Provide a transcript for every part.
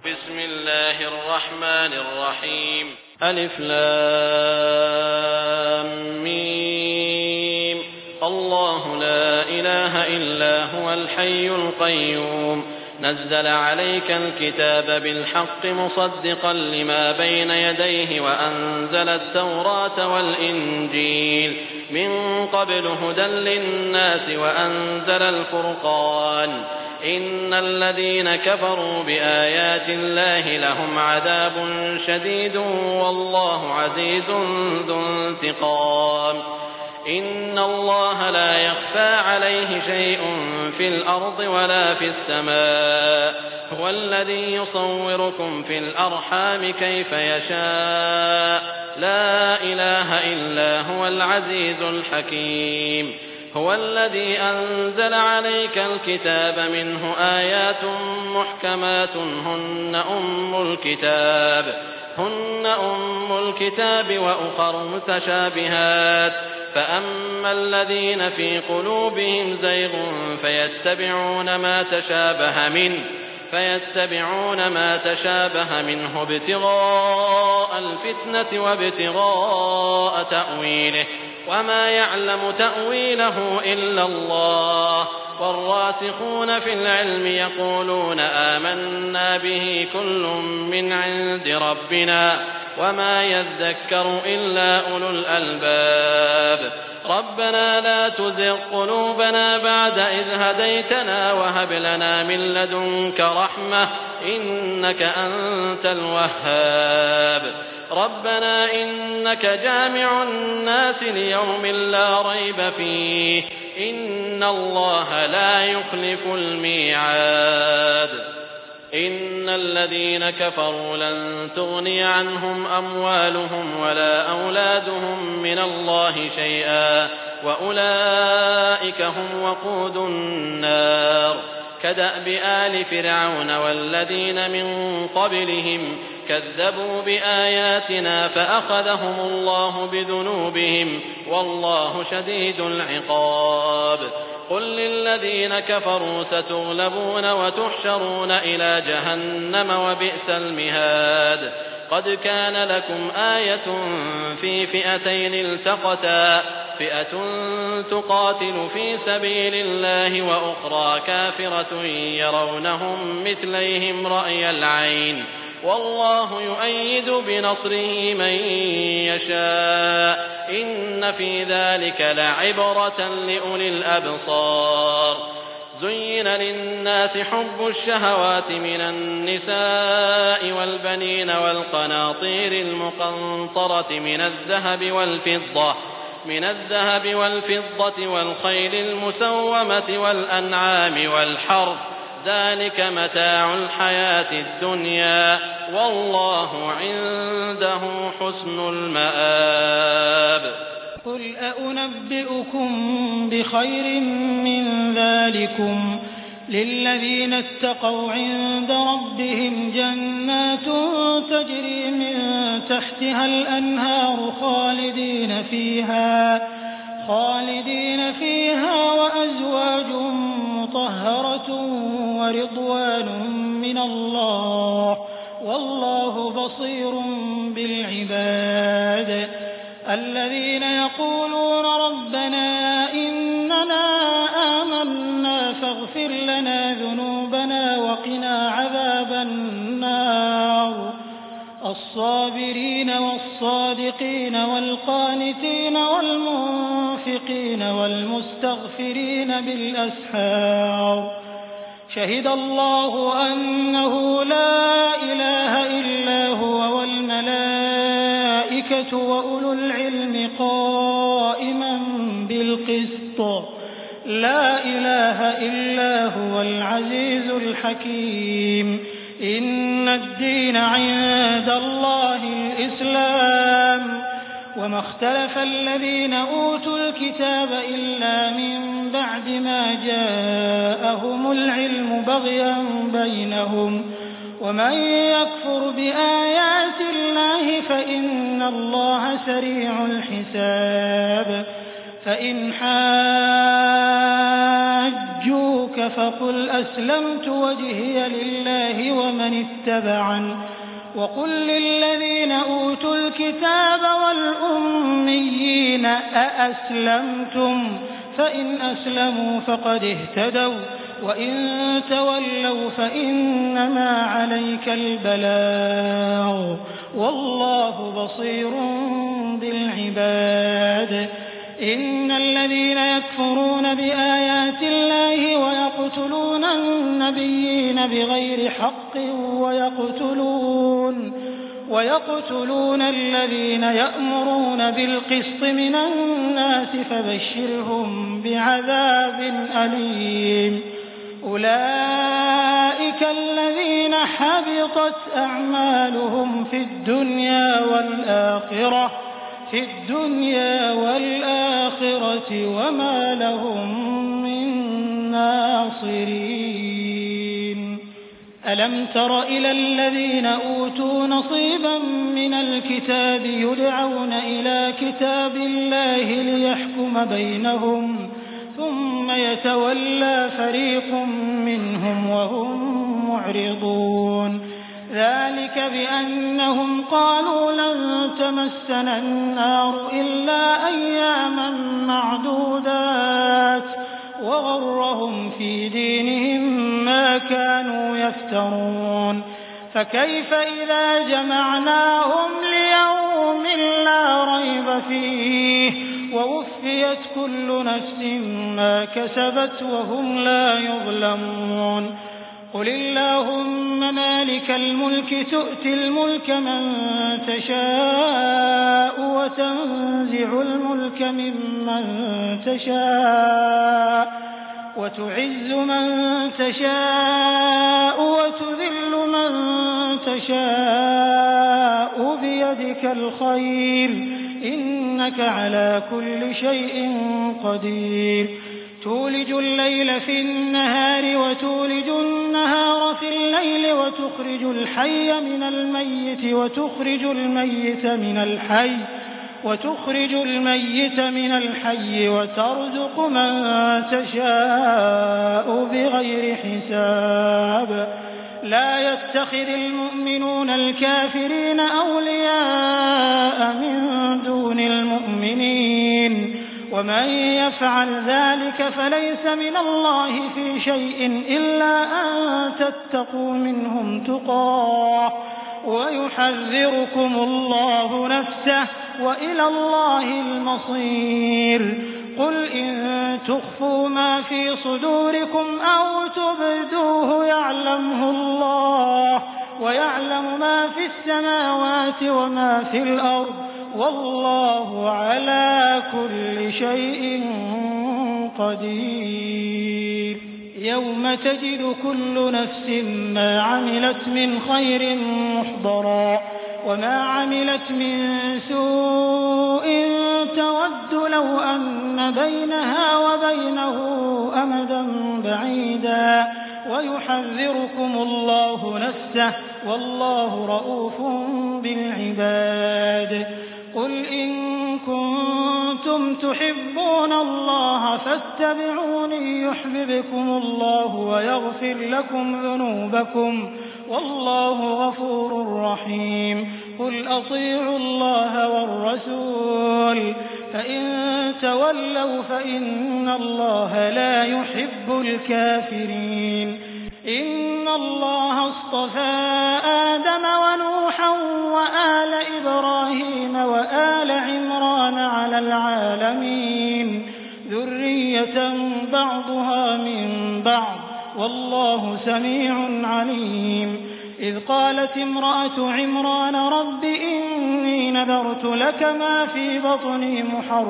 بسم الله الرحمن الرحيم. ألف لام ميم. الله لا إله إلا هو الحي القيوم نزل عليك الكتاب بالحق مصدقا لما بين يديه وأنزل التوراة والإنجيل من قبل هدى للناس وأنزل الفرقان إن الذين كفروا بآيات الله لهم عذاب شديد والله عزيز ذو انتقام. إن الله لا يخفى عليه شيء في الأرض ولا في السماء هو الذي يصوركم في الأرحام كيف يشاء لا إله إلا هو العزيز الحكيم. هو الذي أنزل عليك الكتاب منه آيات محكمات هن أم الكتاب وأخر متشابهات فأما الذين في قلوبهم زيغ فيتبعون ما تشابه منه ابتغاء الفتنة وابتغاء تأويله وما يعلم تأويله إلا الله والراسخون في العلم يقولون آمنا به كل من عند ربنا وما يذكر إلا أولو الألباب. ربنا لا تزغ قلوبنا بعد إذ هديتنا وهب لنا من لدنك رحمة إنك أنت الوهاب. ربنا إنك جامع الناس ليوم لا ريب فيه إن الله لا يخلف الميعاد. إن الذين كفروا لن تغني عنهم أموالهم ولا أولادهم من الله شيئا وأولئك هم وقود النار. كدأب آل فرعون والذين من قبلهم كذبوا بآياتنا فأخذهم الله بذنوبهم والله شديد العقاب. قل للذين كفروا ستغلبون وتحشرون إلى جهنم وبئس المهاد. قد كان لكم آية في فئتين التقتا فئة تقاتل في سبيل الله وأخرى كافرة يرونهم مثليهم رأي العين والله يؤيد بنصره من يشاء إن في ذلك لعبرة لأولي الأبصار. زين للناس حب الشهوات من النساء والبنين والقناطير المقنطرة من الذهب والفضة والخيل المسومة والأنعام والحرث ذلك متاع الحياة الدنيا والله عنده حسن المآب. قل أنبئكم بخير من ذلكم للذين اتقوا عند ربهم جنات تجري من تحتها الأنهار خالدين فيها وأزواج مطهرة ورضوان من الله والله بصير بالعباد. الذين يقولون ربنا إننا آمنا فاغفر لنا ذنوبنا وقنا عذاب النار. الصابرين والصادقين والقانتين والمنفقين والمستغفرين بالأسحار. شهد الله أنه لا إله إلا هو والملائكة وأولو العلم قائما بالقسط لا إله إلا هو العزيز الحكيم. إن الدين عند الله الإسلام وما اختلف الذين أوتوا الكتاب إلا من بعد ما جاءهم العلم بغيا بينهم ومن يكفر بآيات الله فإن الله سريع الحساب. فإن حاجوك جاءوك فقل أسلمت وجهي لله ومن اتبعني وقل للذين أوتوا الكتاب والأميين أأسلمتم فإن أسلموا فقد اهتدوا وإن تولوا فإنما عليك البلاغ والله بصير بالعباد. إن الذين يكفرون بآيات الله ويقتلون النبيين بغير حق ويقتلون الذين يأمرون بالقسط من الناس فبشرهم بعذاب أليم. أولئك الذين حبطت أعمالهم في الدنيا والآخرة وما لهم من ناصرين. ألم تر إلى الذين أوتوا نصيبا من الكتاب يدعون إلى كتاب الله ليحكم بينهم ثم يتولى فريق منهم وهم معرضون. ذلك بأنهم قالوا لن تمسنا النار إلا أياما معدودات وغرهم في دينهم ما كانوا يفترون. فكيف إذا جمعناهم ليوم لا ريب فيه ووفيت كل نفس ما كسبت وهم لا يظلمون. قل اللهم مالك الملك تؤتي الملك من تشاء وتنزع الملك ممن تشاء وتعز من تشاء وتذل من تشاء بيدك الخير إنك على كل شيء قدير. تولج الليل في النهار وتولج النهار في الليل وتخرج الحي من الميت وتخرج الميت من الحي وترزق من تشاء بغير حساب. لا يتخذ المؤمنون الكافرين أولياء من دون المؤمنين ومن يفعل ذلك فليس من الله في شيء إلا أن تتقوا منهم تقاه ويحذركم الله نفسه وإلى الله المصير. قل إن تخفوا ما في صدوركم أو تبدوه يعلمه الله ويعلم ما في السماوات وما في الأرض والله على كل شيء قدير. يوم تجد كل نفس ما عملت من خير محضرا وما عملت من سوء تود لو أن بينها وبينه أمدا بعيدا ويحذركم الله نفسه والله رؤوف بالعباد. قل إن كنتم تحبون الله فاتبعوني يحببكم الله ويغفر لكم ذنوبكم والله غفور رحيم. قل أطيعوا الله والرسول فإن تولوا فإن الله لا يحب الكافرين. إن الله اصطفى آدم ونوحا وآل إبراهيم وآل عمران على العالمين ذرية بعضها من بعض والله سميع عليم. إذ قالت امرأة عمران رب إني نذرت لك ما في بطني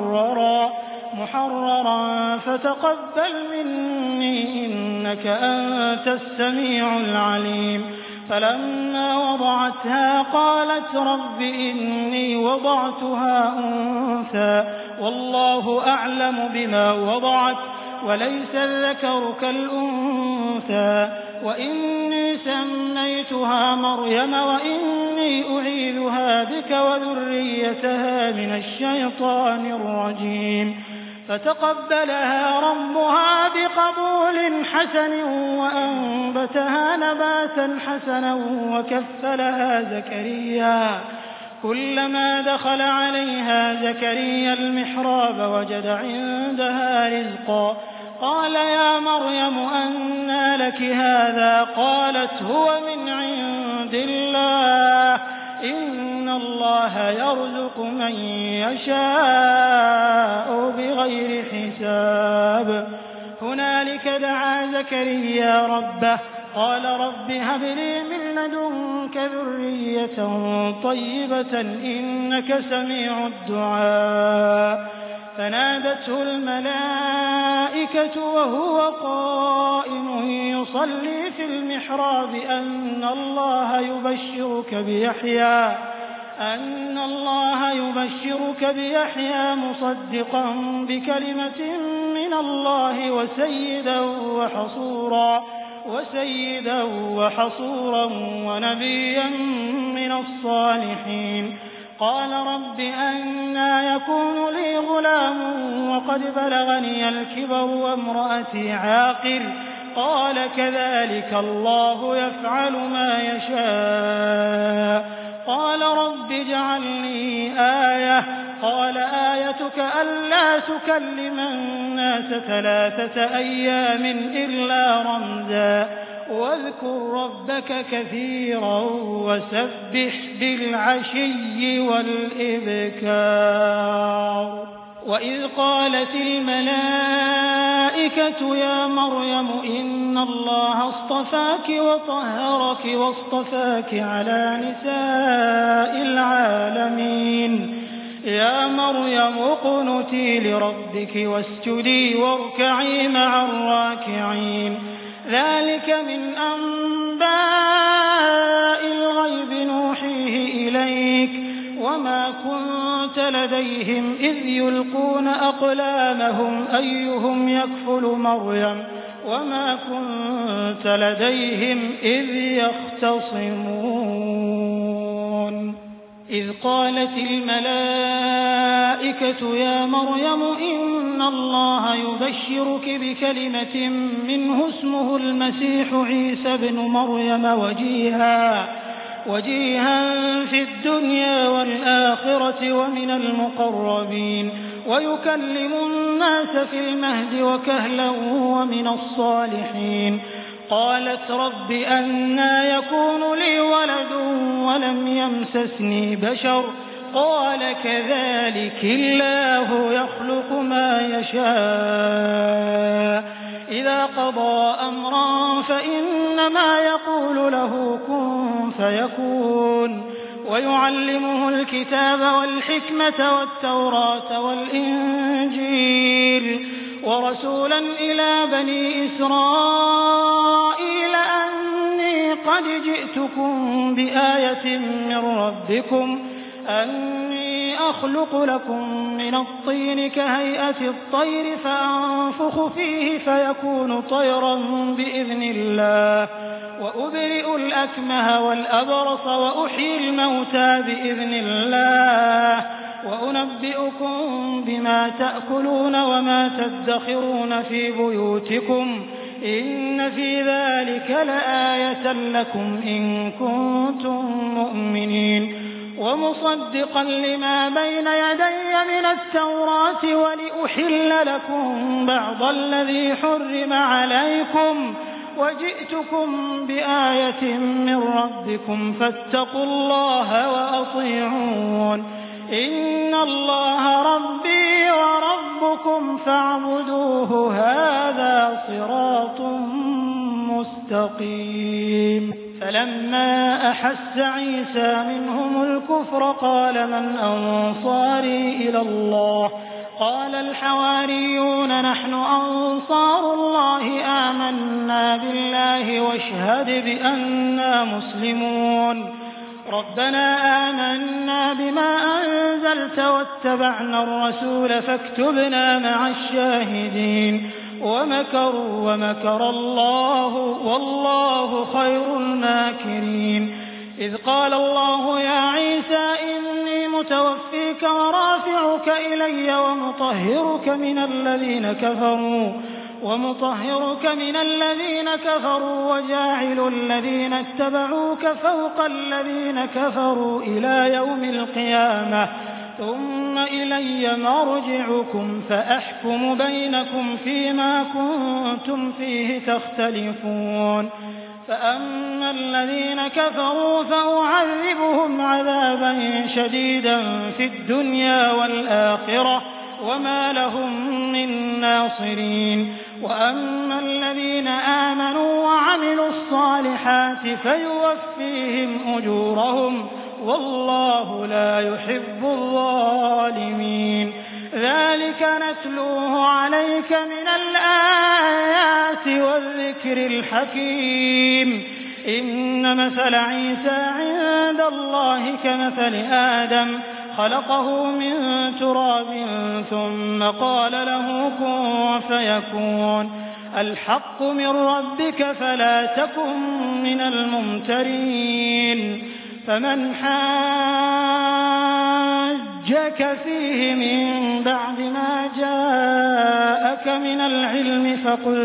محررا فتقبل مني إنك أنت السميع العليم. فلما وضعتها قالت رب إني وضعتها أنثى والله أعلم بما وضعت وليس الذكر كالأنثى وإني سميتها مريم وإني أعيذها بك وذريتها من الشيطان الرجيم. فتقبلها ربها بقبول حسن وأنبتها نباتا حسنا وكفلها زكريا. كلما دخل عليها زكريا المحراب وجد عندها رزقا قال يا مريم أنى لك هذا؟ قالت هو من عند الله إن الله يرزق من يشاء بغير حساب. هنالك دعا زكريا ربه قال رب هب لي من لدنك ذرية طيبة إنك سميع الدعاء. فنادته الملائكة وهو قائم يصلي في المحراب أن الله يبشرك بيحيى مصدقا بكلمة من الله وسيدا وحصورا ونبيا من الصالحين. قال رب أنى يكون لي غلام وقد بلغني الكبر وامرأتي عاقر؟ قال كذلك الله يفعل ما يشاء. قال رب اجعل لي آية. قال آيتك ألا تكلم الناس 3 أيام إلا رمزا واذكر ربك كثيرا وسبح بالعشي والإبكار. وإذ قالت الملائكة يا مريم إن الله اصطفاك وطهرك واصطفاك على نساء العالمين. يا مريم اقنتي لربك واسجدي واركعي مع الراكعين. ذلك من أنباء الغيب نوحيه إليك وما كنت لديهم إذ يلقون أقلامهم أيهم يكفل مريم وما كنت لديهم إذ يختصمون. إذ قالت الملائكة يا مريم إن الله يبشرك بكلمة منه اسمه المسيح عيسى بن مريم وجيها في الدنيا والآخرة ومن المقربين ويكلم الناس في المهد وكهلا ومن الصالحين. قالت رب أنى يكون لي ولد ولم يمسسني بشر؟ قال كذلك الله يخلق ما يشاء إذا قضى أمرا فإنما يقول له كن فيكون. ويعلمه الكتاب والحكمة والتوراة والإنجيل ورسولا إلى بني إسرائيل أني قد جئتكم بآية من ربكم أني أخلق لكم من الطين كهيئة الطير فأنفخ فيه فيكون طيرا بإذن الله وأبرئ الأكمه والأبرص وأحيي الموتى بإذن الله وأنبئكم بما تأكلون وما تدخرون في بيوتكم إن في ذلك لآية لكم إن كنتم مؤمنين. ومصدقا لما بين يدي من التوراة ولأحل لكم بعض الذي حرم عليكم وجئتكم بآية من ربكم فاتقوا الله وأطيعون. إن الله ربي وربكم فاعبدوه هذا صراط مستقيم. فلما أحس عيسى منهم الكفر قال من أنصاري إلى الله؟ قال الحواريون نحن أنصار الله آمنا بالله واشهد بأننا مسلمون. ربنا آمنا بما أنزلت واتبعنا الرسول فاكتبنا مع الشاهدين. ومكروا ومكر الله والله خير الماكرين. إذ قال الله يا عيسى إني متوفيك ورافعك إلي ومطهرك من الذين كفروا وجاعل الذين اتبعوك فوق الذين كفروا إلى يوم القيامة ثم إلي مرجعكم فأحكم بينكم فيما كنتم فيه تختلفون فأما الذين كفروا فأعذبهم عذابا شديدا في الدنيا والآخرة وما لهم من ناصرين وأما الذين آمنوا وعملوا الصالحات فيوفيهم أجورهم والله لا يحب الظالمين ذلك نتلوه عليك من الآيات والذكر الحكيم إن مثل عيسى عند الله كمثل آدم خلقه من تراب ثم قال له كن فيكون الحق من ربك فلا تكن من الممترين فمن حاجك فيه من بعد ما جاءك من العلم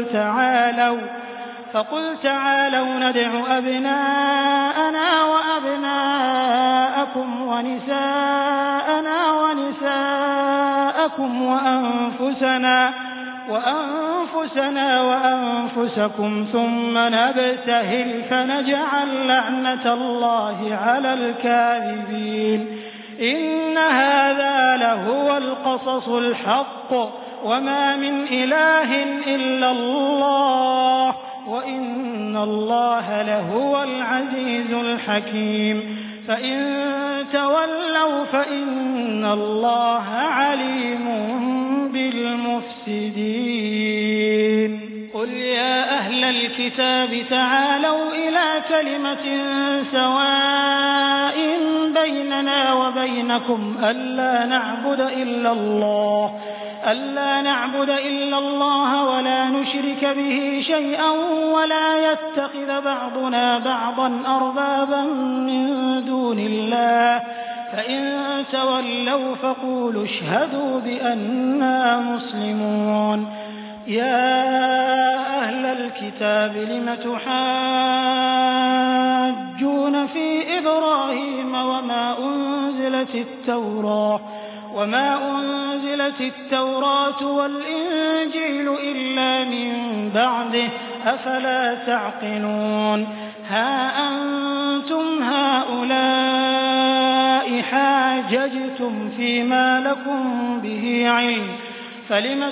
فقل تعالوا ندع أبناءنا وأبناءكم ونساءنا ونساءكم وأنفسنا وأنفسكم ثم نبتهل فنجعل لعنة الله على الكاذبين إن هذا لهو القصص الحق وما من إله إلا الله وإن الله لهو العزيز الحكيم فإن تولوا فإن الله عليم بالمفسدين قل يا أهل الكتاب تعالوا إلى كلمة سواء بيننا وبينكم ألا نعبد إلا الله ولا نشرك به شيئا ولا يتخذ بعضنا بعضا أربابا من دون الله فإن تولوا فقولوا اشهدوا بأننا مسلمون يا أهل الكتاب لم تحاجون في إبراهيم وما أنزلت التوراة والإنجيل إلا من بعده أفلا تعقلون ها أنتم هؤلاء حاججتم فيما لكم به علم فلم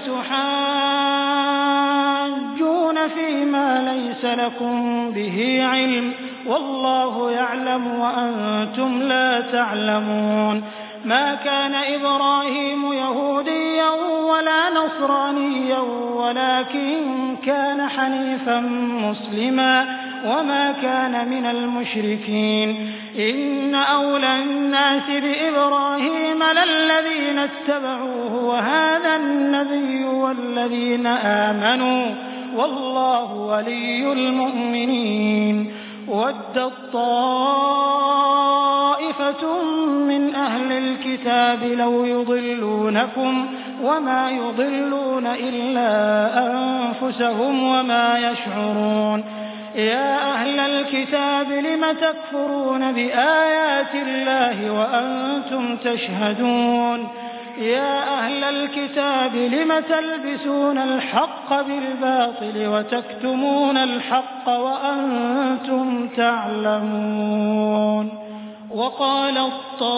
تحاجون فيما ليس لكم به علم والله يعلم وأنتم لا تعلمون ما كان إبراهيم يهوديا ولا نصرانيا ولكن كان حنيفا مسلما وما كان من المشركين إن أولى الناس بإبراهيم للذين اتبعوه وهذا النبي والذين آمنوا والله ولي المؤمنين ودت طائفة من أهل الكتاب لو يضلونكم وما يضلون إلا أنفسهم وما يشعرون يا أهل الكتاب لم تكفرون بآيات الله وأنتم تشهدون يا أهل الكتاب لم تلبسون الحق بالباطل وتكتمون الحق وأنتم تعلمون وقالت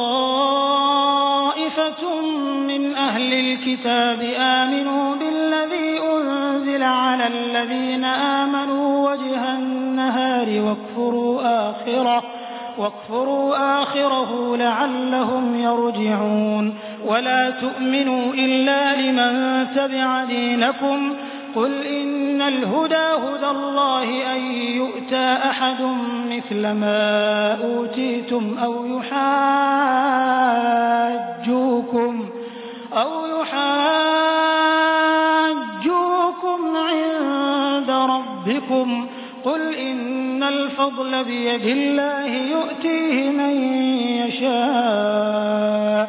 طائفة من أهل الكتاب آمنوا بالذي أنزل على الذين آمنوا وجه النهار واكفروا آخره لعلهم يرجعون ولا تؤمنوا إلا لمن تبع دينكم قل إن الهدى هدى الله أن يؤتى أحد مثل ما أوتيتم أو يحاجوكم عند ربكم قل إن الفضل بيد الله يؤتيه من يشاء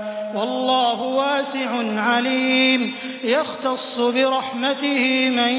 والله واسع عليم يختص برحمته من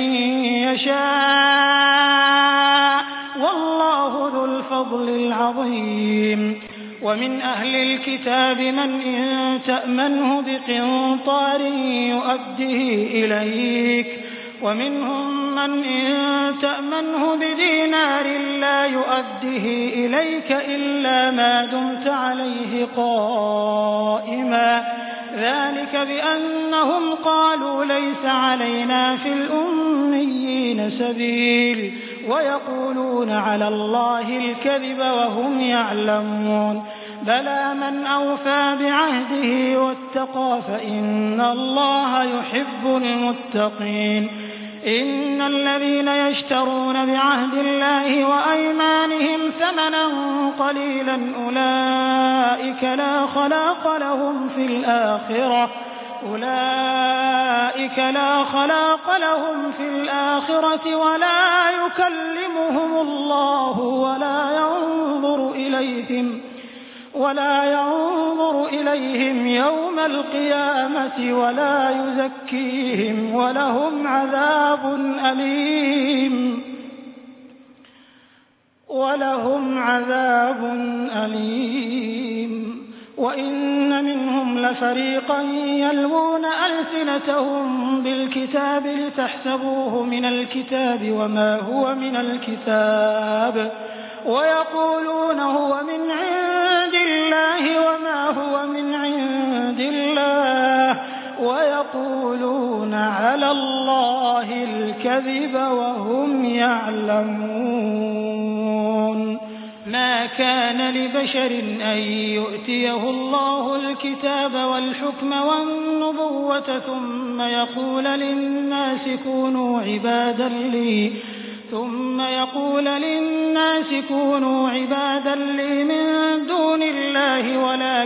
يشاء والله ذو الفضل العظيم ومن أهل الكتاب من إن تأمنه بقنطار يؤده إليك ومنهم من إن تأمنه بدينار لا يؤده إليك إلا ما دمت عليه قائما ذلك بأنهم قالوا ليس علينا في الأميين سبيل ويقولون على الله الكذب وهم يعلمون بلى من أوفى بعهده واتقى فإن الله يحب المتقين إن الذين يشترون بعهد الله وأيمانهم ثمنا قليلا أولئك لا خلاق لهم في الآخرة ولا يكلمهم الله ولا ينظر إليهم يوم القيامة ولا يزكيهم ولهم عذاب أليم وإن منهم لفريقا يلوون ألسنتهم بالكتاب لتحسبوه من الكتاب وما هو من الكتاب ويقولون هو من عند الله وما هو من عند الله ويقولون على الله الكذب وهم يعلمون ما كان لبشر أن يؤتيه الله الكتاب والحكم والنبوة ثم يقول للناس كونوا عبادا لي من دون الله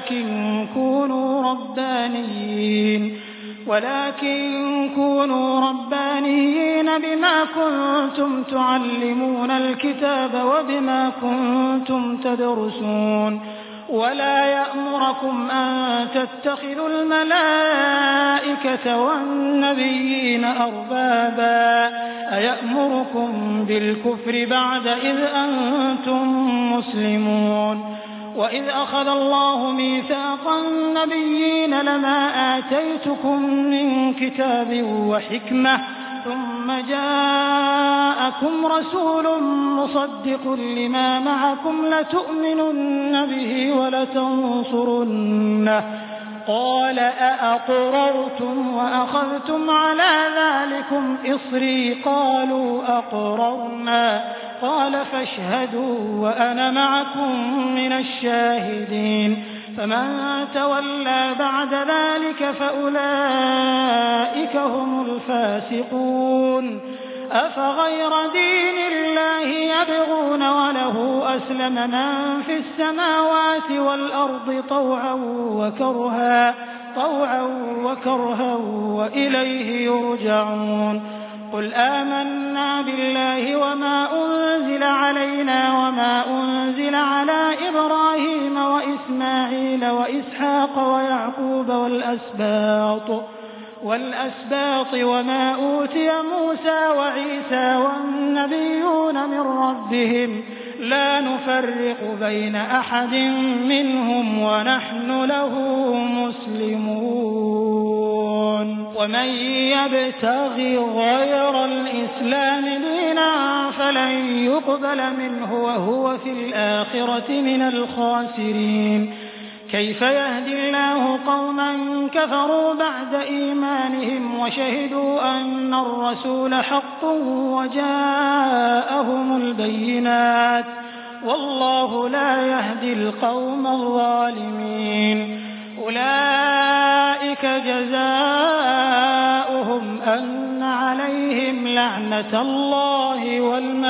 ولكن كونوا ربانيين بما كنتم تعلمون الكتاب وبما كنتم تدرسون ولا يأمركم أن تتخذوا الملائكة والنبيين أربابا أيأمركم بالكفر بعد إذ أنتم مسلمون وإذ أخذ الله ميثاق النبيين لما آتيتكم من كتاب وحكمة ثم جاءكم رسول مصدق لما معكم لتؤمنن به ولتنصرنه قال أأقررتم وأخذتم على ذلكم إصري قالوا أقررنا قال فاشهدوا وأنا معكم من الشاهدين فمن تولى بعد ذلك فأولئك هم الفاسقون أفغير دين الله يبغون وله أسلم من في السماوات والأرض طوعا وكرها وإليه يرجعون قل آمنا بالله وما أنزل علينا وما أنزل على إبراهيم وإسماعيل وإسحاق ويعقوب والأسباط وما أوتي موسى وعيسى والنبيون من ربهم لا نفرق بين أحد منهم ونحن له مسلمون ومن يبتغي غير الإسلام دينا فلن يقبل منه وهو في الآخرة من الخاسرين كيف يهدي الله قوما كفروا بعد إيمانهم وشهدوا أن الرسول حق وجاءهم البينات والله لا يهدي القوم الظالمين أولئك جزاؤهم أن عليهم لعنة الله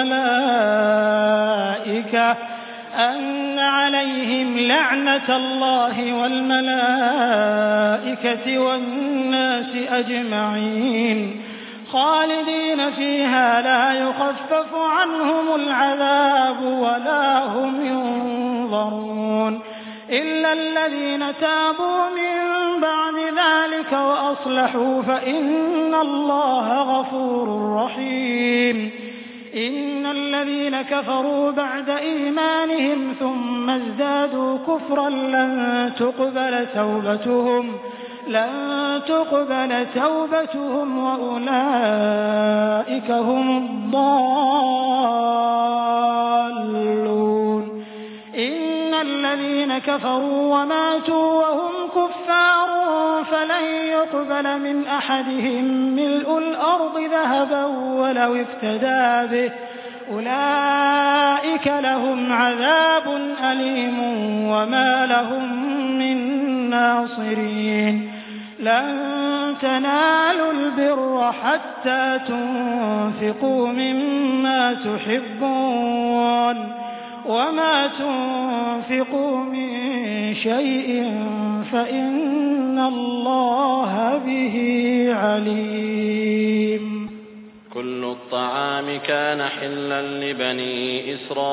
والملائكة والناس أجمعين خالدين فيها لا يخفف عنهم العذاب ولا هم ينظرون إلا الذين تابوا من بعد ذلك وأصلحوا فإن الله غفور رحيم. إن الذين كفروا بعد إيمانهم ثم ازدادوا كفرا لن تقبل توبتهم وأولئك هم الضالون. إن الذين كفروا وماتوا وهم كفار فلن يقبل من أحدهم ملء الأرض ذهبا ولو افتدى به أولئك لهم عذاب أليم وما لهم من ناصرين. لن تنالوا البر حتى تنفقوا مما تحبون وما تنفقوا من شيء فإن الله به عليم. كل الطعام كان حلا لبني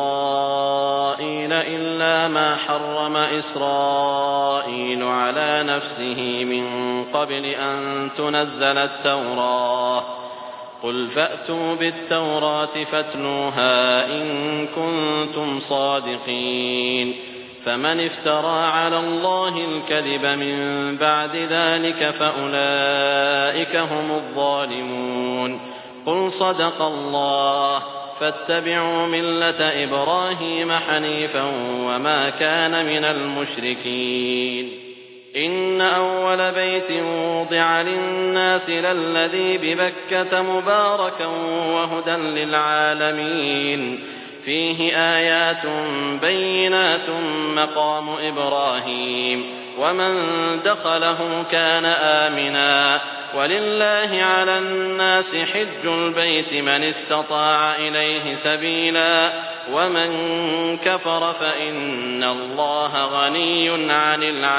إسرائيل إلا ما حرم إسرائيل على نفسه من قبل أن تنزل التوراة. قل فأتوا بالتوراة فاتلوها إن كنتم صادقين. فمن افترى على الله الكذب من بعد ذلك فأولئك هم الظالمون. قل صدق الله فاتبعوا ملة إبراهيم حنيفا وما كان من المشركين. إن أول بيت وضع للناس للذي ببكة مباركا وهدى للعالمين فيه آيات بينات مقام إبراهيم ومن دخله كان آمنا ولله على الناس حج البيت من استطاع إليه سبيلا ومن كفر فإن الله غني عن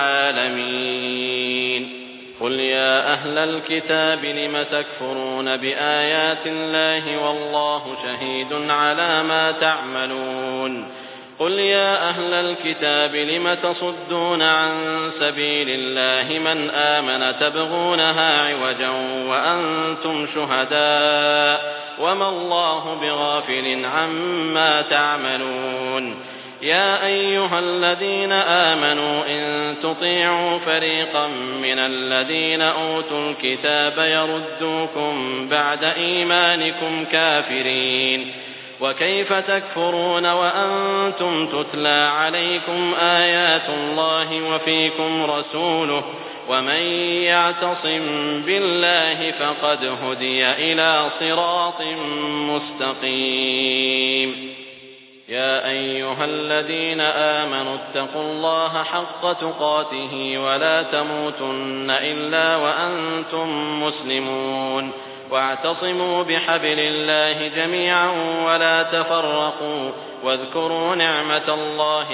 العالمين. قل يا أهل الكتاب لم تكفرون بآيات الله والله شهيد على ما تعملون. قل يا أهل الكتاب لم تصدون عن سبيل الله من آمن تبغونها عوجا وأنتم شهداء وما الله بغافل عما تعملون. يا أيها الذين آمنوا إن تطيعوا فريقا من الذين أوتوا الكتاب يردوكم بعد إيمانكم كافرين وكيف تكفرون وأنتم تتلى عليكم آيات الله وفيكم رسوله ومن يعتصم بالله فقد هدي إلى صراط مستقيم. يا أيها الذين آمنوا اتقوا الله حق تقاته ولا تموتن إلا وأنتم مسلمون واعتصموا بحبل الله جميعا ولا تفرقوا واذكروا نعمة الله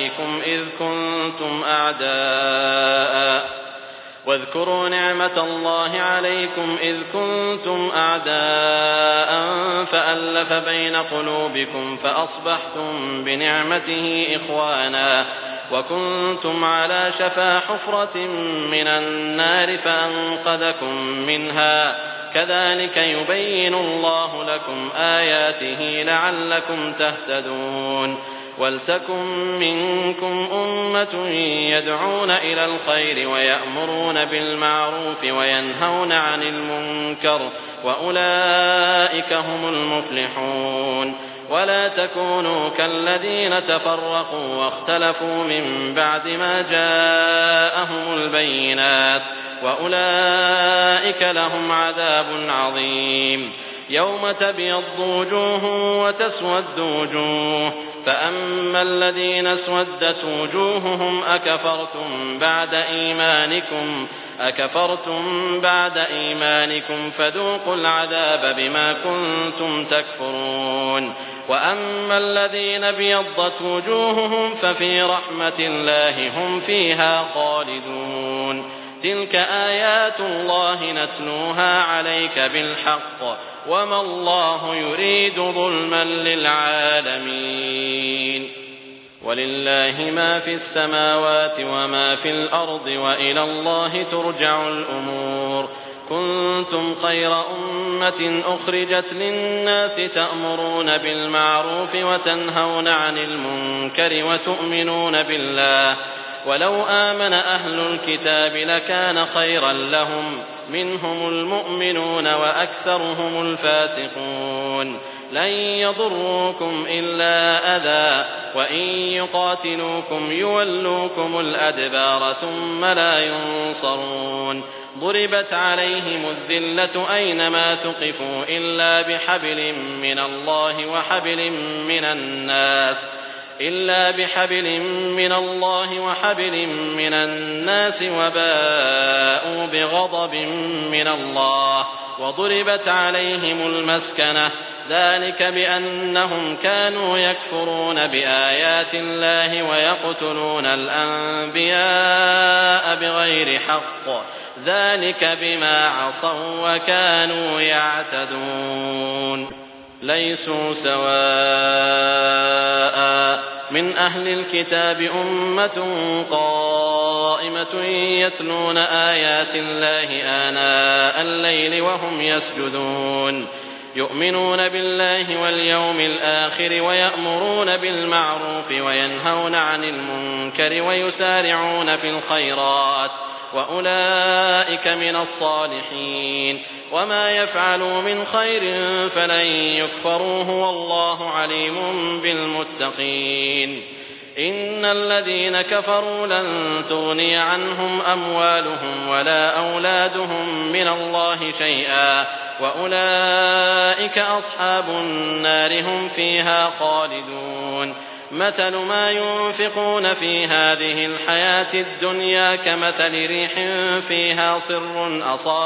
عليكم إذ كنتم أعداء فألف بين قلوبكم فأصبحتم بنعمته إخوانا وكنتم على شفا حفرة من النار فأنقذكم منها كذلك يبين الله لكم آياته لعلكم تهتدون. ولتكن منكم أمة يدعون إلى الخير ويأمرون بالمعروف وينهون عن المنكر وأولئك هم المفلحون. ولا تكونوا كالذين تفرقوا واختلفوا من بعد ما جاءهم البينات وأولئك لهم عذاب عظيم. يوم تبيض وجوه وتسود وجوه فأما الذين اسودت وجوههم أكفرتم بعد إيمانكم فذوقوا العذاب بما كنتم تكفرون. وأما الذين ابيضت وجوههم ففي رحمة الله هم فيها خالدون. تلك آيات الله نتلوها عليك بالحق وما الله يريد ظلما للعالمين. ولله ما في السماوات وما في الأرض وإلى الله ترجع الأمور. كنتم خير أمة أخرجت للناس تأمرون بالمعروف وتنهون عن المنكر وتؤمنون بالله. ولو آمن أهل الكتاب لكان خيرا لهم، منهم المؤمنون وأكثرهم الفاسقون. لن يضروكم إلا أذى، وإن يقاتلوكم يولوكم الأدبار ثم لا ينصرون. ضربت عليهم الذلة أينما ثقفوا إلا بحبل من الله وحبل من الناس وباءوا بغضب من الله، وضربت عليهم المسكنة. ذلك بأنهم كانوا يكفرون بآيات الله ويقتلون الأنبياء بغير حق. ذلك بما عصوا وكانوا يعتدون. ليسوا سواء، من أهل الكتاب أمة قائمة يتلون آيات الله آناء الليل وهم يسجدون، يؤمنون بالله واليوم الآخر ويأمرون بالمعروف وينهون عن المنكر ويسارعون في الخيرات، وأولئك من الصالحين. وما يفعلوا من خير فلن يكفروه، والله عليم بالمتقين. إن الذين كفروا لن تغني عنهم أموالهم ولا أولادهم من الله شيئا، وأولئك أصحاب النار هم فيها خالدون. مثل ما ينفقون في هذه الحياة الدنيا كمثل ريح فيها صر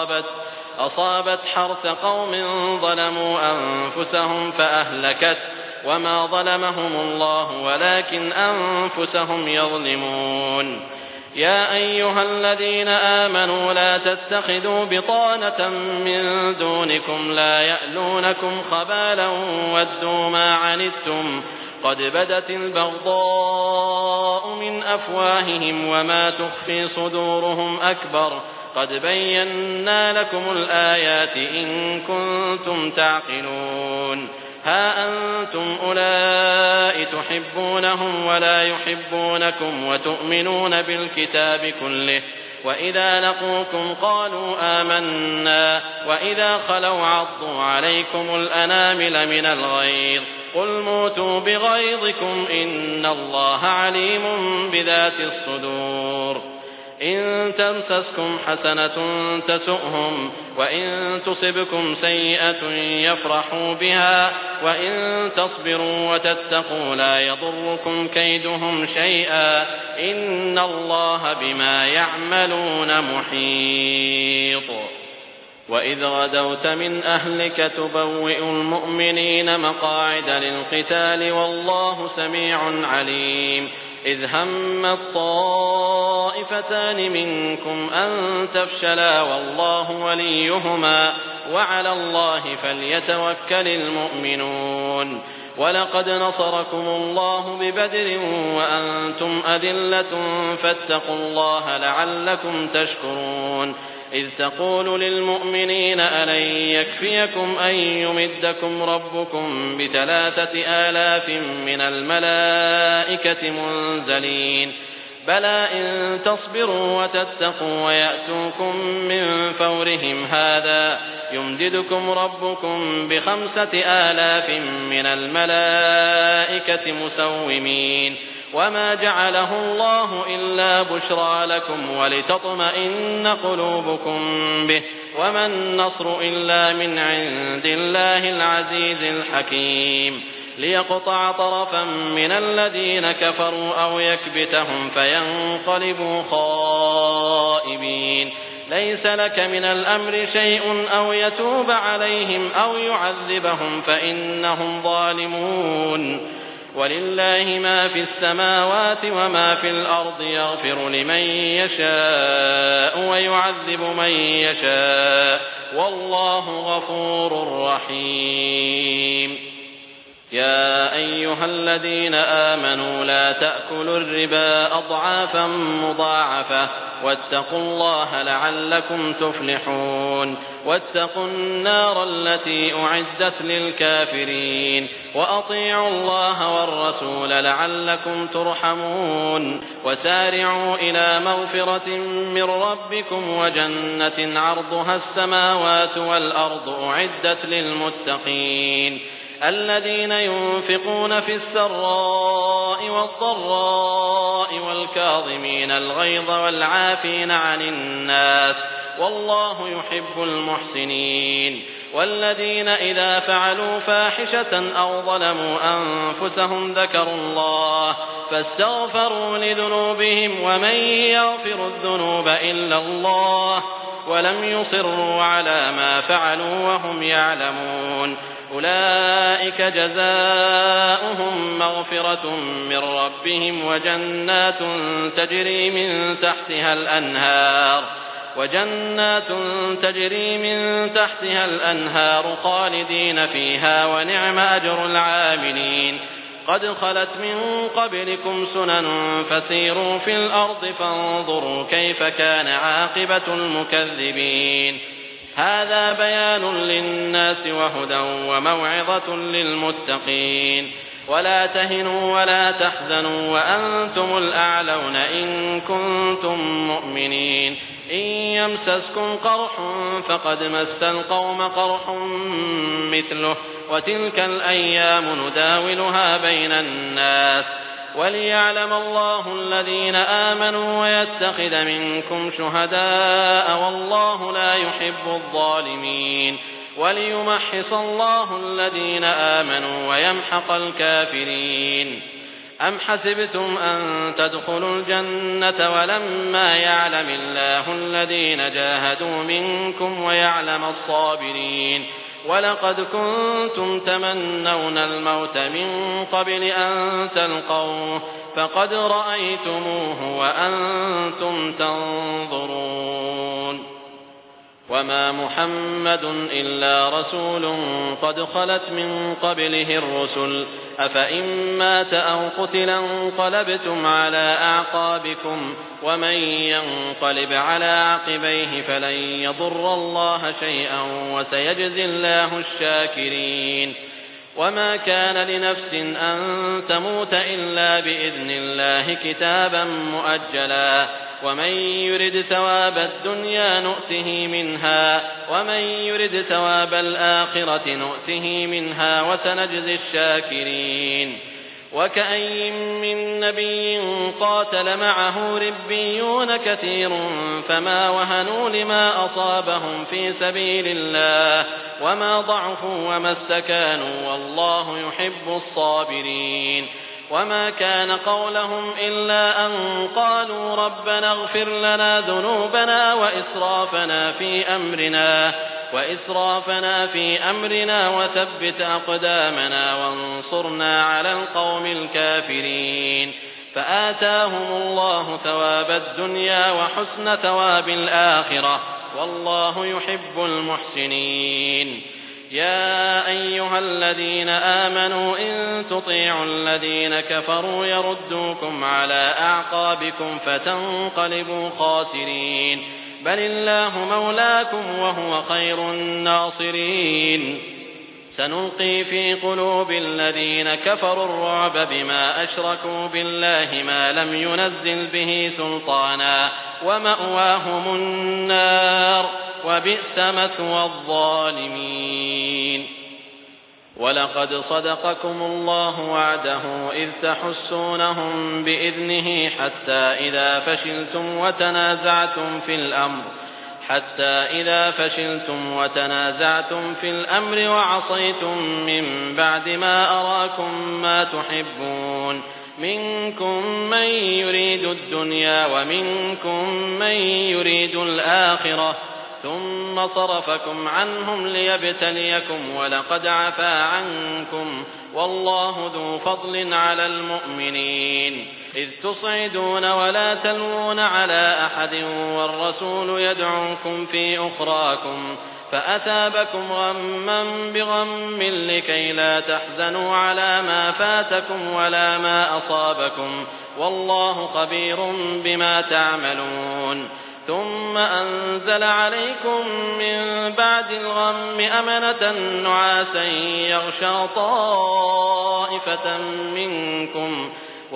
أصابت حرث قوم ظلموا أنفسهم فأهلكت، وما ظلمهم الله ولكن أنفسهم يظلمون. يا أيها الذين آمنوا لا تتخذوا بطانة من دونكم لا يألونكم خبالا ودوا ما عنتم قد بدت البغضاء من أفواههم وما تخفي صدورهم أكبر. قد بينا لكم الآيات إن كنتم تعقلون. ها أنتم أولئك تحبونهم ولا يحبونكم وتؤمنون بالكتاب كله، وإذا لقوكم قالوا آمنا، وإذا خلوا عضوا عليكم الأنامل من الغيظ. قل موتوا بغيظكم إن الله عليم بذات الصدور. إن تمسسكم حسنة تسؤهم، وإن تصبكم سيئة يفرحوا بها، وإن تصبروا وتتقوا لا يضركم كيدهم شيئا، إن الله بما يعملون محيط. وإذ غدوت من أهلك تبوئ المؤمنين مقاعد للقتال والله سميع عليم. إذ همت طائفتان منكم أن تفشلا والله وليهما وعلى الله فليتوكل المؤمنون. ولقد نصركم الله ببدر وأنتم أذلة فاتقوا الله لعلكم تشكرون. إذ تقول للمؤمنين ألن يكفيكم أن يمدكم ربكم ب3,000 من الملائكة منزلين؟ بلى إن تصبروا وتتقوا ويأتوكم من فورهم هذا يمددكم ربكم ب5,000 من الملائكة مسومين. وما جعله الله إلا بشرى لكم ولتطمئن قلوبكم به، وما النصر إلا من عند الله العزيز الحكيم. ليقطع طرفا من الذين كفروا أو يكبتهم فينقلبوا خائبين. ليس لك من الأمر شيء أو يتوب عليهم أو يعذبهم فإنهم ظالمون. ولله ما في السماوات وما في الأرض يغفر لمن يشاء ويعذب من يشاء والله غفور رحيم. يا أيها الذين آمنوا لا تأكلوا الربا أضعافا مضاعفة واتقوا الله لعلكم تفلحون واتقوا النار التي أعدت للكافرين وأطيعوا الله والرسول لعلكم ترحمون وسارعوا إلى مغفرة من ربكم وجنة عرضها السماوات والأرض أعدت للمتقين الذين ينفقون في السراء والضراء والكاظمين الغيظ والعافين عن الناس والله يحب المحسنين والذين إذا فعلوا فاحشة أو ظلموا أنفسهم ذكروا الله فاستغفروا لذنوبهم ومن يغفر الذنوب إلا الله ولم يصروا على ما فعلوا وهم يعلمون أولئك جزاؤهم مغفرة من ربهم وجنات تجري من تحتها الأنهار خالدين فيها ونعم أجر العاملين قد خلت من قبلكم سنن فسيروا في الأرض فانظروا كيف كان عاقبة المكذبين هذا بيان للناس وهدى وموعظة للمتقين ولا تهنوا ولا تحزنوا وأنتم الأعلون إن كنتم مؤمنين إن يمسسكم قرح فقد مس القوم قرح مثله وتلك الأيام نداولها بين الناس وليعلم الله الذين آمنوا ويتخذ منكم شهداء والله لا يحب الظالمين وليمحص الله الذين آمنوا ويمحق الكافرين أم حسبتم أن تدخلوا الجنة ولما يعلم الله الذين جاهدوا منكم ويعلم الصابرين ولقد كنتم تمنون الموت من قبل أن تلقوه فقد رأيتموه وأنتم تنظرون وما محمد إلا رسول قد خلت من قبله الرسل أفإن مات أو قتل انقلبتم على أعقابكم ومن ينقلب على عقبيه فلن يضر الله شيئا وسيجزي الله الشاكرين وما كان لنفس أن تموت إلا بإذن الله كتابا مؤجلا ومن يرد ثواب الدنيا نؤته منها ومن يرد ثواب الآخرة نؤته منها وسنجزي الشاكرين وكأي من نبي قاتل معه ربيون كثير فما وهنوا لما أصابهم في سبيل الله وما ضعفوا وما استكانوا والله يحب الصابرين وما كان قولهم إلا أن قالوا ربنا اغفر لنا ذنوبنا وإسرافنا في أمرنا وثبت أقدامنا وانصرنا على القوم الكافرين فآتاهم الله ثواب الدنيا وحسن ثواب الآخرة والله يحب المحسنين يا أيها الذين آمنوا إن تطيعوا الذين كفروا يردوكم على أعقابكم فتنقلبوا خاسرين بل الله مولاكم وهو خير الناصرين سنلقي في قلوب الذين كفروا الرعب بما أشركوا بالله ما لم ينزل به سلطانا ومأواهم النار وبئس مثوى الظالمين ولقد صدقكم الله وعده إذ تحسونهم بإذنه حتى إذا فشلتم وتنازعتم في الأمر وعصيتم من بعد ما أراكم ما تحبون منكم من يريد الدنيا ومنكم من يريد الآخرة ثم صرفكم عنهم ليبتليكم ولقد عفا عنكم والله ذو فضل على المؤمنين إذ تصعدون ولا تلوون على أحد والرسول يدعوكم في أخراكم فأثابكم غما بغم لكي لا تحزنوا على ما فاتكم ولا ما أصابكم والله خبير بما تعملون ثم أنزل عليكم من بعد الغم أمنة نعاسا يغشى طائفة منكم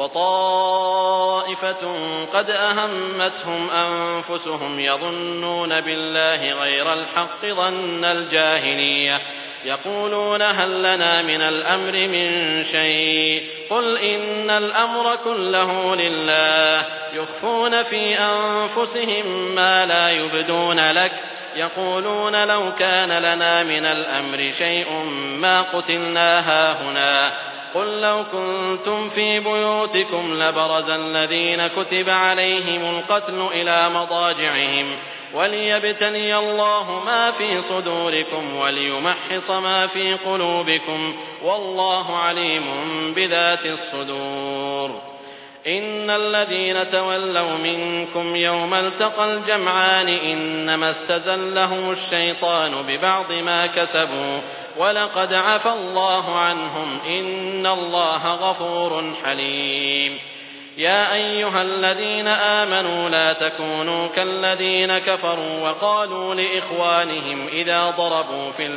وطائفة قد أهمتهم أنفسهم يظنون بالله غير الحق ظن الجاهلية يقولون هل لنا من الأمر من شيء قل إن الأمر كله لله يخفون في أنفسهم ما لا يبدون لك يقولون لو كان لنا من الأمر شيء ما قتلنا هاهنا قل لو كنتم في بيوتكم لبرز الذين كتب عليهم القتل إلى مضاجعهم وليبتلي الله ما في صدوركم وليمحص ما في قلوبكم والله عليم بذات الصدور إن الذين تولوا منكم يوم التقى الجمعان إنما استزلهم الشيطان ببعض ما كسبوا ولقد عفى الله عنهم إن الله غفور حليم يا أيها الذين آمنوا لا تكونوا كالذين كفروا وقالوا لإخوانهم إذا ضربوا في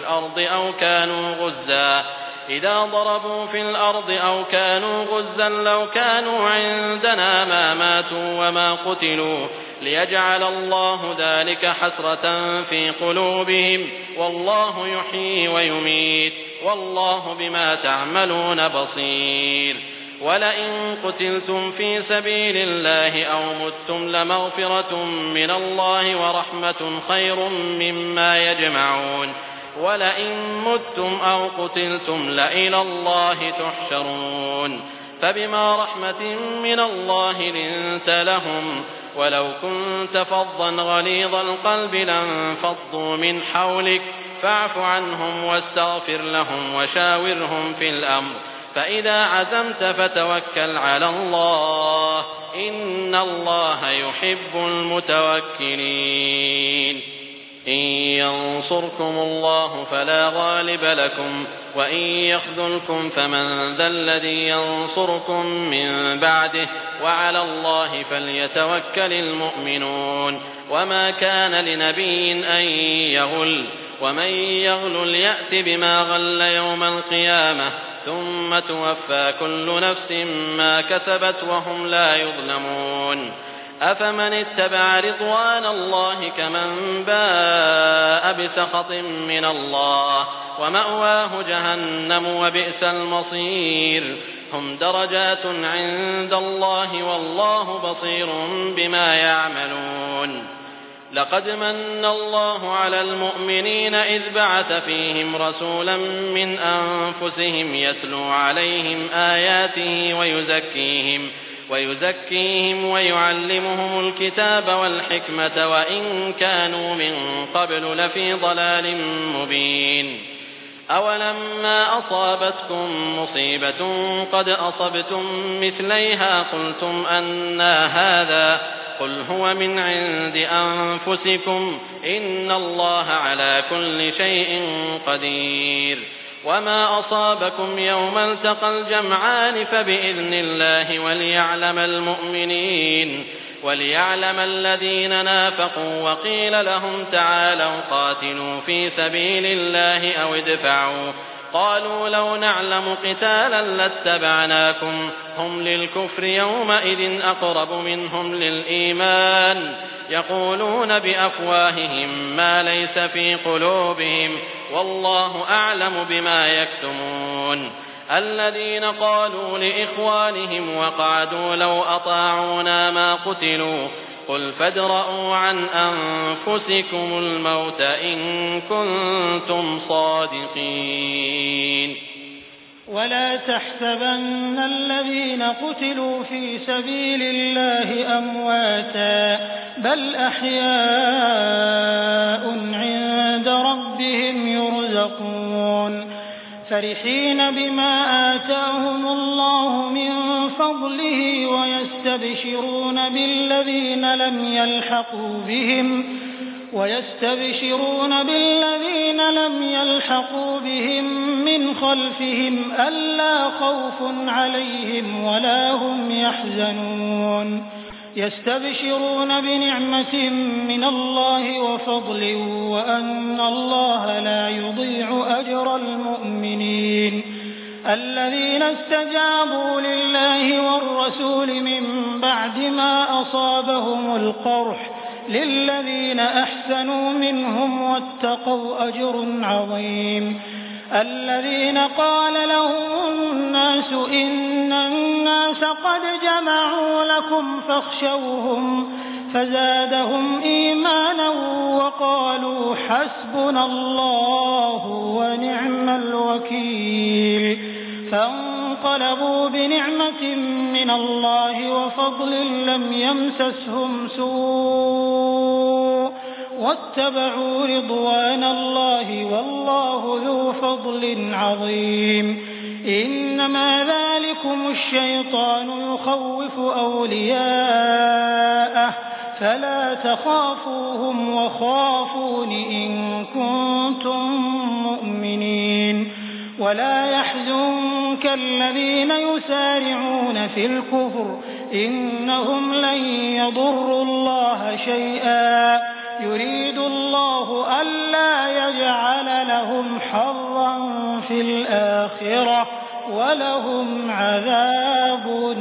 الأرض أو كانوا غزا لو كانوا عندنا ما ماتوا وما قتلوا ليجعل الله ذلك حسرة في قلوبهم والله يحيي ويميت والله بما تعملون بصير ولئن قتلتم في سبيل الله أو متم لمغفرة من الله ورحمة خير مما يجمعون ولئن متم أو قتلتم لإلى الله تحشرون فبما رحمة من الله لنت لهم ولو كنت فظا غليظ القلب لانفضوا من حولك فاعف عنهم واستغفر لهم وشاورهم في الأمر فإذا عزمت فتوكل على الله إن الله يحب المتوكلين إن ينصركم الله فلا غالب لكم وإن يخذلكم فمن ذا الذي ينصركم من بعده وعلى الله فليتوكل المؤمنون وما كان لنبي أن يغل ومن يغل يأت بما غل يوم القيامة ثم توفى كل نفس ما كسبت وهم لا يظلمون أفمن اتبع رضوان الله كمن باء بسخط من الله ومأواه جهنم وبئس المصير هم درجات عند الله والله بصير بما يعملون لقد من الله على المؤمنين إذ بعث فيهم رسولا من أنفسهم يتلو عليهم آياته ويزكيهم ويعلمهم الكتاب والحكمة وإن كانوا من قبل لفي ضلال مبين أولما أصابتكم مصيبة قد أصبتم مثليها قلتم أنى هذا قل هو من عند أنفسكم إن الله على كل شيء قدير وما أصابكم يوم التقى الجمعان فبإذن الله وليعلم الذين نافقوا وقيل لهم تعالوا قاتلوا في سبيل الله أو ادفعوا قالوا لو نعلم قتالا لاتبعناكم هم للكفر يومئذ أقرب منهم للإيمان يقولون بأفواههم ما ليس في قلوبهم والله أعلم بما يكتمون الذين قالوا لإخوانهم وقعدوا لو أطاعونا ما قتلوا قل فادرءوا عن أنفسكم الموت إن كنتم صادقين ولا تحسبن الذين قتلوا في سبيل الله أمواتا بل أحياء عند ربهم يرزقون فرحين بما آتاهم الله من فضله ويستبشرون بالذين لم يلحقوا بهم ويستبشرون بالذين لم يلحقوا بهم من خلفهم ألا خوف عليهم ولا هم يحزنون يستبشرون بنعمة من الله وفضل وأن الله لا يضيع أجر المؤمنين الذين استجابوا لله والرسول من بعد ما أصابهم القرح للذين أحسنوا منهم واتقوا أجر عظيم الذين قال لهم الناس إن الناس قد جمعوا لكم فاخشوهم فزادهم إيمانا وقالوا حسبنا الله ونعم الوكيل فانقلبوا بنعمة من الله وفضل لم يمسسهم سوء واتبعوا رضوان الله والله ذو فضل عظيم إنما ذلكم الشيطان يخوف أولياءه فلا تخافوهم وخافون إن كنتم مؤمنين ولا يحزنك الذين يسارعون في الكفر إنهم لن يضروا الله شيئا يريد الله ألا يجعل لهم حظا في الآخرة ولهم عذاب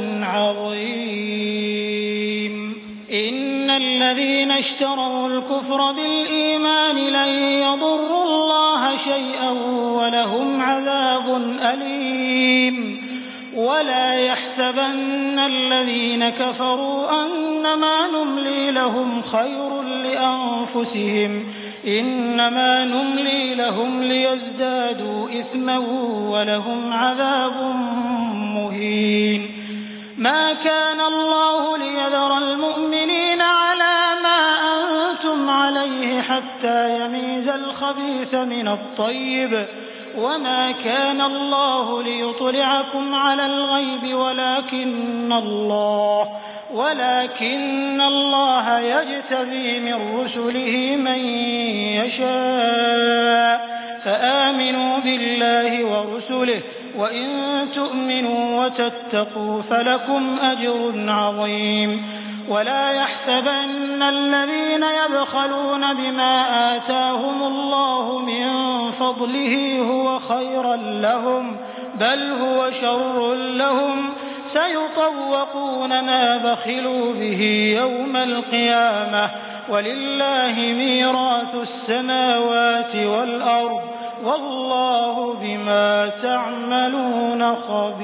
عظيم إن الذين اشتروا الكفر بالإيمان لن يضروا الله شيئا ولهم عذاب أليم ولا يحسبن الذين كفروا أنما نملي لهم خير لأنفسهم إنما نملي لهم ليزدادوا إثما ولهم عذاب مهين ما كان الله ليذر المؤمنين على ما أنتم عليه حتى يميز الخبيث من الطيب وما كان الله ليطلعكم على الغيب ولكن الله يجتبي من رسله من يشاء فآمنوا بالله ورسله وإن تؤمنوا وتتقوا فلكم أجر عظيم ولا يحسبن الذين يبخلون بما آتاهم الله من فضله هو خيرا لهم بل هو شر لهم سيطوقون ما بخلوا به يوم القيامة ولله ميراث السماوات والأرض والله بما تعملون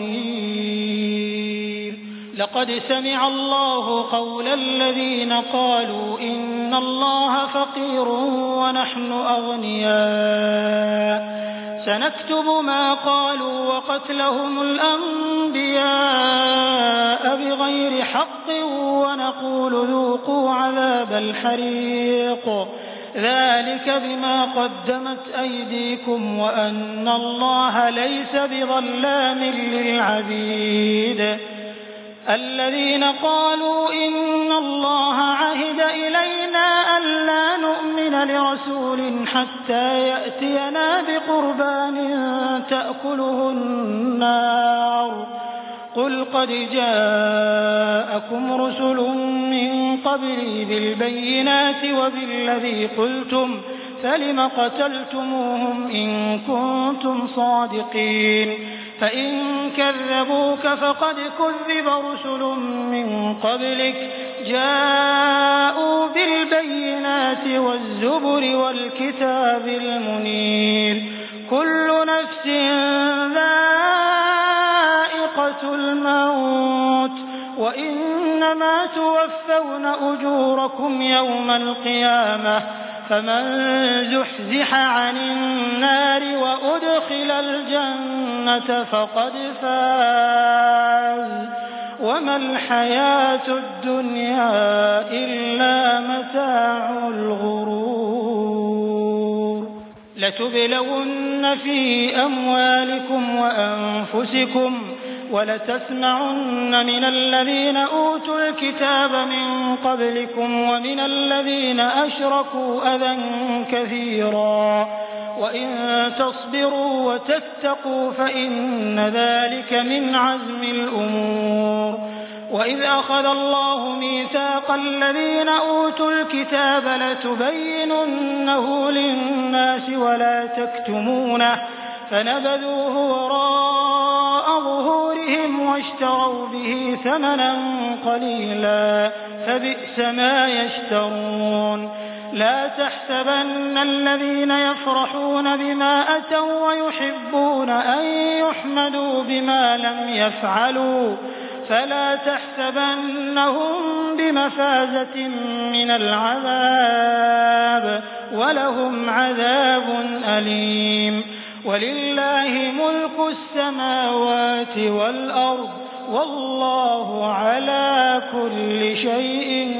خبير لقد سمع الله قول الذين قالوا إن الله فقير ونحن أغنياء سنكتب ما قالوا وقتلهم الأنبياء بغير حق ونقول ذوقوا عذاب الحريق ذلك بما قدمت أيديكم وأن الله ليس بظلام للعبيد الذين قالوا إن الله عهد إلينا ألا نؤمن لرسول حتى يأتينا بقربان تأكله النار قل قد جاءكم رسل من قبلي بالبينات وبالذي قلتم فلم قتلتموهم إن كنتم صادقين فإن كذبوك فقد كذب رسل من قبلك جاءوا بالبينات والزبر والكتاب المنير كل نفس ذائقة الموت وإنما توفون أجوركم يوم القيامة فمن زحزح عن النار وأدخل الجنة فقد فاز وما الحياة الدنيا إلا متاع الغرور لتبلون في أموالكم وأنفسكم وَلَتَسْمَعُنَّ مِنَ الَّذِينَ أُوتُوا الْكِتَابَ مِن قَبْلِكُمْ وَمِنَ الَّذِينَ أَشْرَكُوا أَذًى كَثِيرًا وَإِن تَصْبِرُوا وَتَتَّقُوا فَإِنَّ ذَلِكَ مِنْ عَزْمِ الْأُمُورِ وَإِذْ أَخَذَ اللَّهُ مِيثَاقَ الَّذِينَ أُوتُوا الْكِتَابَ لَتُبَيِّنُنَّهُ لِلنَّاسِ وَلَا تَكْتُمُونَهُ فَنَبَذُوهُ وَرَاءَ ظُهُورِهِمْ وَاشْتَرَوْا بِهِ ثَمَنًا قَلِيلًا فَبِئْسَ مَا يَشْتَرُونَ لا تحسبن الذين يفرحون بما أتوا ويحبون أن يحمدوا بما لم يفعلوا فلا تحسبنهم بمفازة من العذاب ولهم عذاب أليم ولله ملك السماوات والأرض والله على كل شيء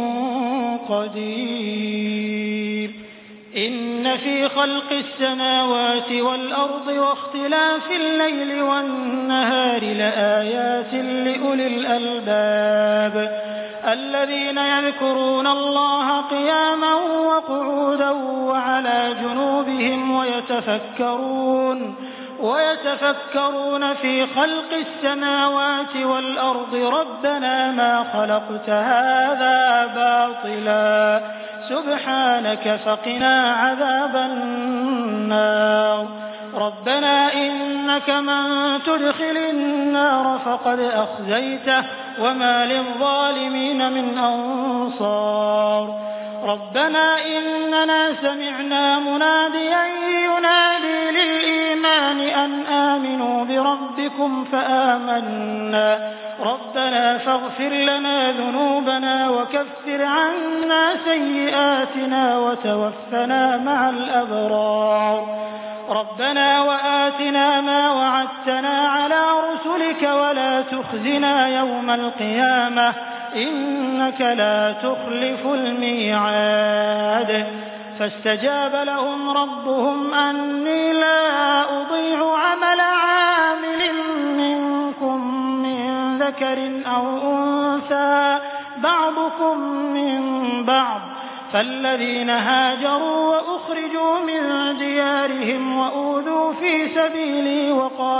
قدير إن في خلق السماوات والأرض واختلاف الليل والنهار لآيات لأولي الألباب الذين يذكرون الله قياما وقعودا وعلى جنوبهم ويتفكرون في خلق السماوات والأرض ربنا ما خلقت هذا باطلا سبحانك فقنا عذاب النار ربنا إنك من تدخل النار فقد أخزيته وما للظالمين من أنصار ربنا إننا سمعنا مناديا ينادي للإيمان أن آمنوا بربكم فآمنا ربنا فاغفر لنا ذنوبنا وكفر عنا سيئاتنا وتوفنا مع الأبرار ربنا وآتنا ما وعدتنا على رسلك ولا تخزنا يوم القيامة إنك لا تخلف الميعاد فاستجاب لهم ربهم أني لا أضيع عمل عامل منكم من ذكر أو أنثى بعضكم من بعض فالذين هاجروا وأخرجوا من ديارهم وأوذوا في سبيلي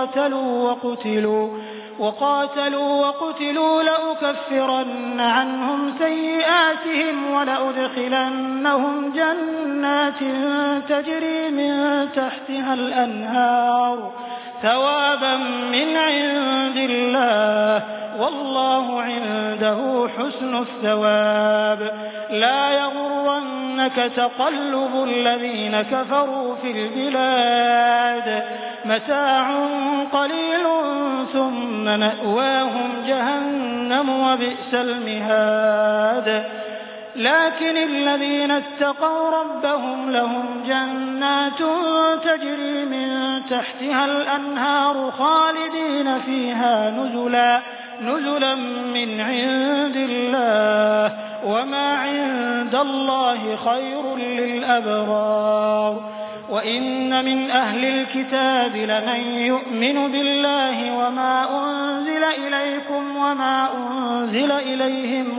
وقاتلوا وقتلوا لأكفرن عنهم سيئاتهم ولأدخلنهم جنات تجري من تحتها الأنهار ثوابا من عند الله والله عنده حسن الثواب لا يغرنك تقلب الذين كفروا في البلاد متاع قليل ثم مأواهم جهنم وبئس المهاد لكن الذين اتقوا ربهم لهم جنات تجري من تحتها الأنهار خالدين فيها نزلا من عند الله وما عند الله خير للأبرار وإن من أهل الكتاب لمن يؤمن بالله وما أنزل إليكم وما أنزل إليهم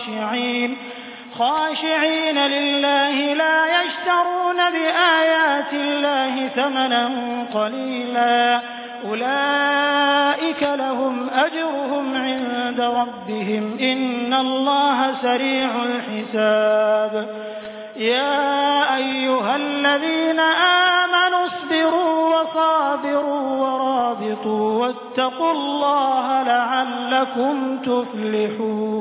خاشعين لله لا يشترون بآيات الله ثمنا قليلا أولئك لهم أجرهم عند ربهم إن الله سريع الحساب يا أيها الذين آمنوا اصبروا وصابروا ورابطوا واتقوا الله لعلكم تفلحون